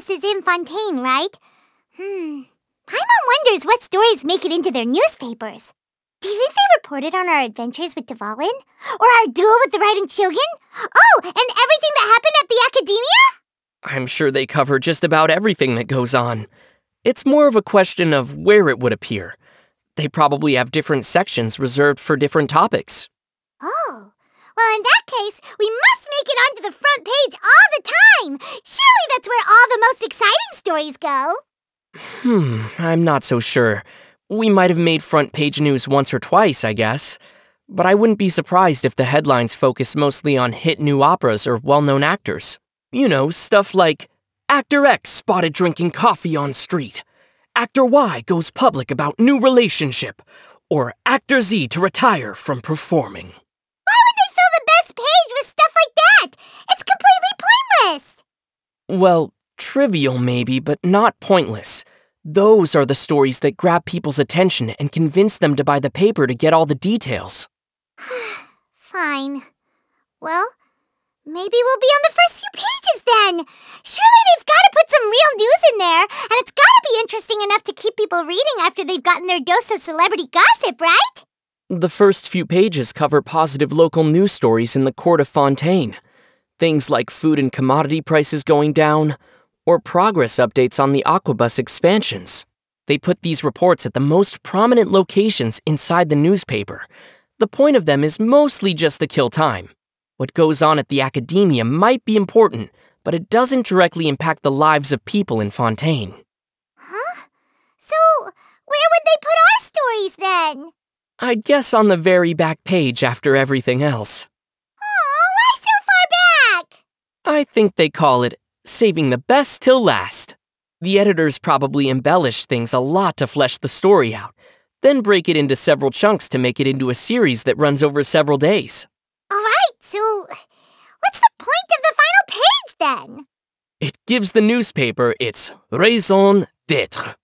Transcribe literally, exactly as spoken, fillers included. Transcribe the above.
this is in Fontaine, right? Hmm. Paimon wonders what stories make it into their newspapers. Do you think they reported on our adventures with Dvalin? Or our duel with the Raiden Shogun? Oh, and everything that happened at the Academia? I'm sure they cover just about everything that goes on. It's more of a question of where it would appear. They probably have different sections reserved for different topics. Oh. Well, in that case, we must make it onto the front page all the time! Surely that's where all the most exciting stories go! Hmm, I'm not so sure. We might have made front page news once or twice, I guess. But I wouldn't be surprised if the headlines focus mostly on hit new operas or well-known actors. You know, stuff like, Actor X spotted drinking coffee on street. Actor Y goes public about new relationship. Or Actor Z to retire from performing. Why would they fill the best page with stuff like that? It's completely pointless! Well, trivial maybe, but not pointless. Those are the stories that grab people's attention and convince them to buy the paper to get all the details. Fine. Well, maybe we'll be on the first few pages then. Surely they've got to put some real news in there, and it's got to be interesting enough to keep people reading after they've gotten their dose of celebrity gossip, right? The first few pages cover positive local news stories in the court of Fontaine. Things like food and commodity prices going down, or progress updates on the Aquabus expansions. They put these reports at the most prominent locations inside the newspaper. The point of them is mostly just to kill time. What goes on at the Academia might be important, but it doesn't directly impact the lives of people in Fontaine. Huh? So, where would they put our stories then? I'd guess on the very back page after everything else. Aw, why so far back? I think they call it saving the best till last. The editors probably embellished things a lot to flesh the story out, then break it into several chunks to make it into a series that runs over several days. Alright, so what's the point of the final page then? It gives the newspaper its raison d'être.